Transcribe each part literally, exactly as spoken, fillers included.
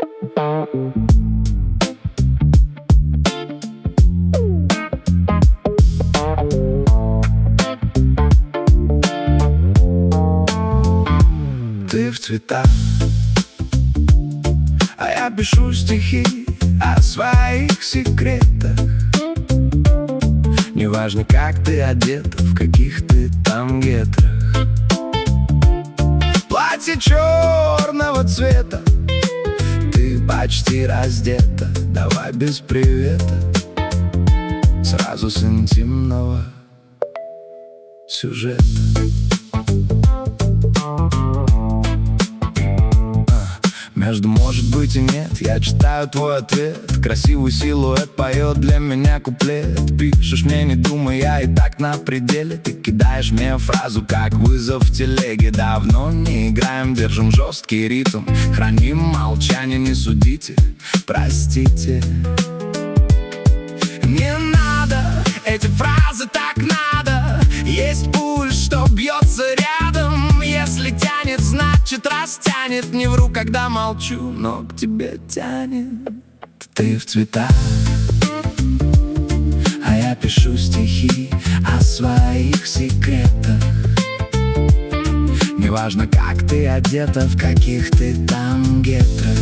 Ты в цветах, а я пишу стихи о своих секретах. Неважно, как ты одета, в каких ты там гетрах. Платье черного цвета, ты почти раздета. Давай без привета, сразу с интимного сюжета. Между может быть и нет, я читаю твой ответ. Красивый силуэт поет для меня куплет. Пишешь мне, не думай, я и так на пределе. Ты кидаешь мне фразу, как вызов в телеге. Давно не играем, держим жесткий ритм. Храним молчание, не судите, простите. Не надо, эти фразы так надо. Есть пульс, что бьется рядом. Если тянет, значит растянет. Не вру, когда молчу, но к тебе тянет. Ты в цветах, а я пишу стихи о своих секретах. Неважно, как ты одета, в каких ты там гетрах.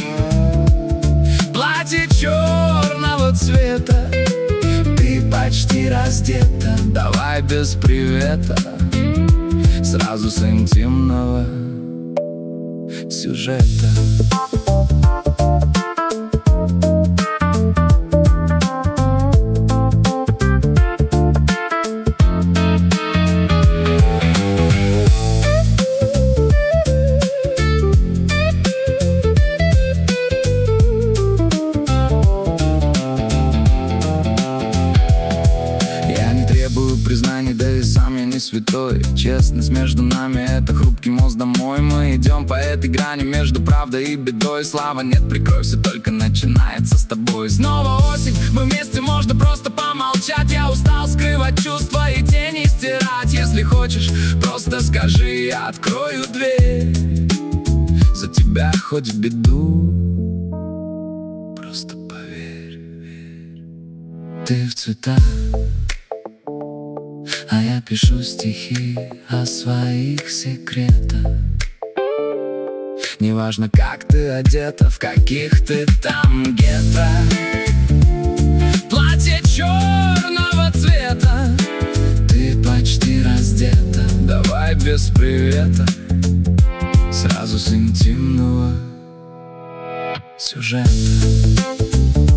Платье черного цвета, ты почти раздета. Давай без привета, сразу с интимного сюжета. Признаний, да и сам я не святой. Честность между нами — это хрупкий мост домой. Мы идем по этой грани между правдой и бедой. Слава нет, прикройся, только начинается с тобой. Снова осень, мы вместе, можно просто помолчать. Я устал скрывать чувства и тени стирать. Если хочешь, просто скажи, я открою дверь. За тебя хоть в беду, просто поверь, верь. Ты в цветах, а я пишу стихи о своих секретах. Неважно, как ты одета, в каких ты там гетрах. Платье черного цвета, ты почти раздета. Давай без привета, сразу с интимного сюжета.